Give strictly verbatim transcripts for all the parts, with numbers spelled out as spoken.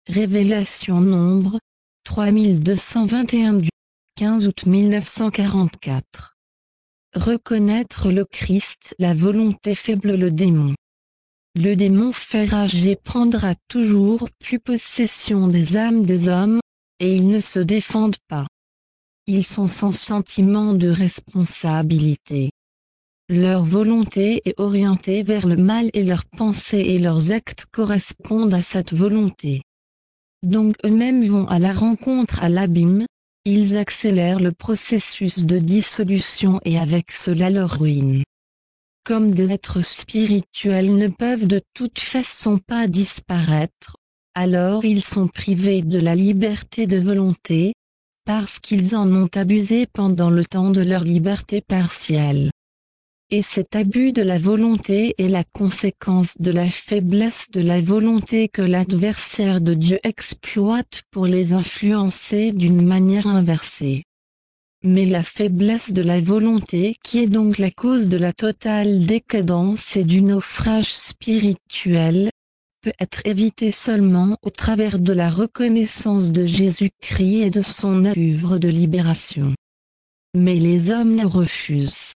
Révélation Nombre, trois mille deux cent vingt et un du quinze août mille neuf cent quarante-quatre. Reconnaître le Christ, la volonté faible, le démon. Le démon fait rage et prendra toujours plus possession des âmes des hommes, et ils ne se défendent pas. Ils sont sans sentiment de responsabilité. Leur volonté est orientée vers le mal et leurs pensées et leurs actes correspondent à cette volonté. Donc eux-mêmes vont à la rencontre à l'abîme, ils accélèrent le processus de dissolution et avec cela leur ruine. Comme des êtres spirituels ne peuvent de toute façon pas disparaître, alors ils sont privés de la liberté de volonté, parce qu'ils en ont abusé pendant le temps de leur liberté partielle. Et cet abus de la volonté est la conséquence de la faiblesse de la volonté que l'adversaire de Dieu exploite pour les influencer d'une manière inversée. Mais la faiblesse de la volonté, qui est donc la cause de la totale décadence et du naufrage spirituel, peut être évitée seulement au travers de la reconnaissance de Jésus-Christ et de son œuvre de libération. Mais les hommes la refusent.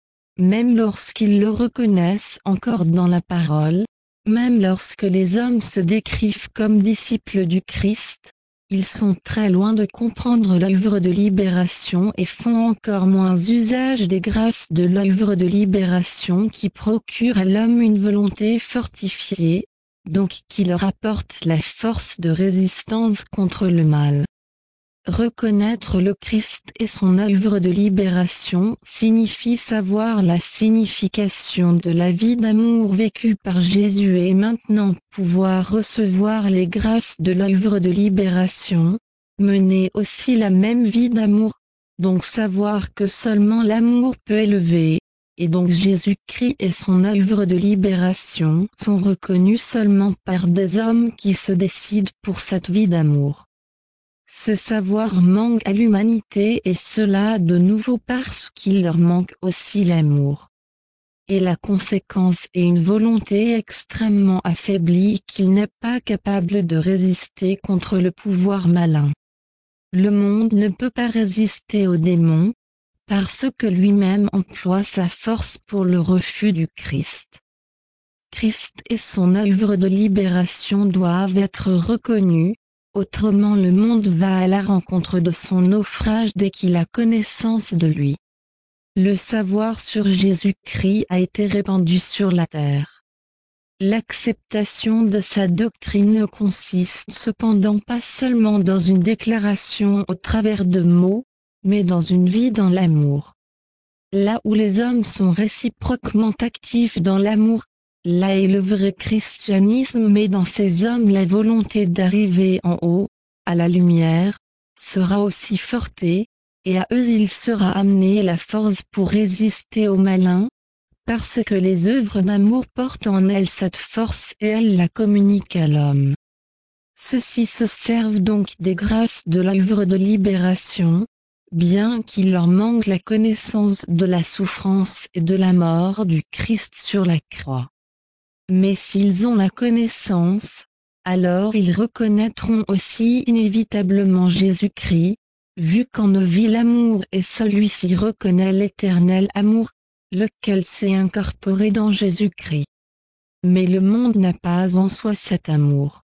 Même lorsqu'ils le reconnaissent encore dans la parole, même lorsque les hommes se décrivent comme disciples du Christ, ils sont très loin de comprendre l'œuvre de libération et font encore moins usage des grâces de l'œuvre de libération qui procure à l'homme une volonté fortifiée, donc qui leur apporte la force de résistance contre le mal. Reconnaître le Christ et son œuvre de libération signifie savoir la signification de la vie d'amour vécue par Jésus et maintenant pouvoir recevoir les grâces de l'œuvre de libération, mener aussi la même vie d'amour, donc savoir que seulement l'amour peut élever, et donc Jésus-Christ et son œuvre de libération sont reconnus seulement par des hommes qui se décident pour cette vie d'amour. Ce savoir manque à l'humanité et cela de nouveau parce qu'il leur manque aussi l'amour. Et la conséquence est une volonté extrêmement affaiblie qu'il n'est pas capable de résister contre le pouvoir malin. Le monde ne peut pas résister au démon, parce que lui-même emploie sa force pour le refus du Christ. Christ et son œuvre de libération doivent être reconnus. Autrement le monde va à la rencontre de son naufrage dès qu'il a connaissance de lui. Le savoir sur Jésus-Christ a été répandu sur la terre. L'acceptation de sa doctrine ne consiste cependant pas seulement dans une déclaration au travers de mots, mais dans une vie dans l'amour. Là où les hommes sont réciproquement actifs dans l'amour, là est le vrai christianisme, mais dans ces hommes la volonté d'arriver en haut, à la lumière, sera aussi forte, et à eux il sera amené la force pour résister au malin, parce que les œuvres d'amour portent en elles cette force et elles la communiquent à l'homme. Ceux-ci se servent donc des grâces de l'œuvre de libération, bien qu'il leur manque la connaissance de la souffrance et de la mort du Christ sur la croix. Mais s'ils ont la connaissance, alors ils reconnaîtront aussi inévitablement Jésus-Christ, vu qu'en eux vit l'amour et celui-ci reconnaît l'éternel amour, lequel s'est incorporé dans Jésus-Christ. Mais le monde n'a pas en soi cet amour.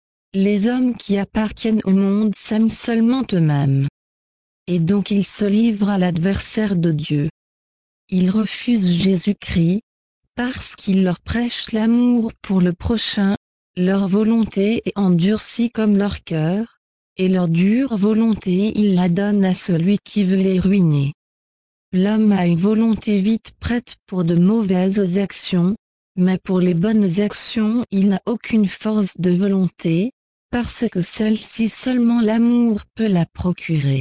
Les hommes qui appartiennent au monde s'aiment seulement eux-mêmes. Et donc ils se livrent à l'adversaire de Dieu. Ils refusent Jésus-Christ, parce qu'il leur prêche l'amour pour le prochain, leur volonté est endurcie comme leur cœur, et leur dure volonté ils la donnent à celui qui veut les ruiner. L'homme a une volonté vite prête pour de mauvaises actions, mais pour les bonnes actions il n'a aucune force de volonté, parce que celle-ci seulement l'amour peut la procurer.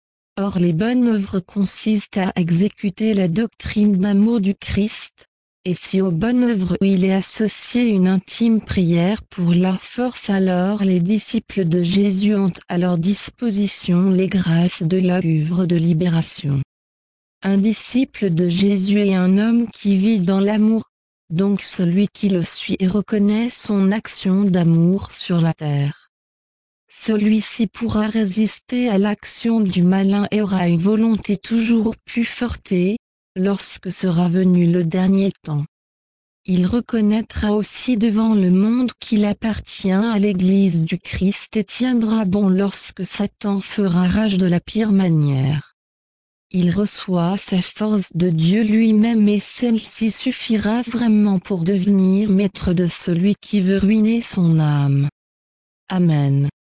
Or les bonnes œuvres consistent à exécuter la doctrine d'amour du Christ, et si aux bonnes œuvres il est associé une intime prière pour leur force, alors les disciples de Jésus ont à leur disposition les grâces de l'œuvre de libération. Un disciple de Jésus est un homme qui vit dans l'amour, donc celui qui le suit et reconnaît son action d'amour sur la terre. celui-ci pourra résister à l'action du malin et aura une volonté toujours plus forte et, lorsque sera venu le dernier temps, il reconnaîtra aussi devant le monde qu'il appartient à l'Église du Christ et tiendra bon lorsque Satan fera rage de la pire manière. Il reçoit sa force de Dieu lui-même et celle-ci suffira vraiment pour devenir maître de celui qui veut ruiner son âme. Amen.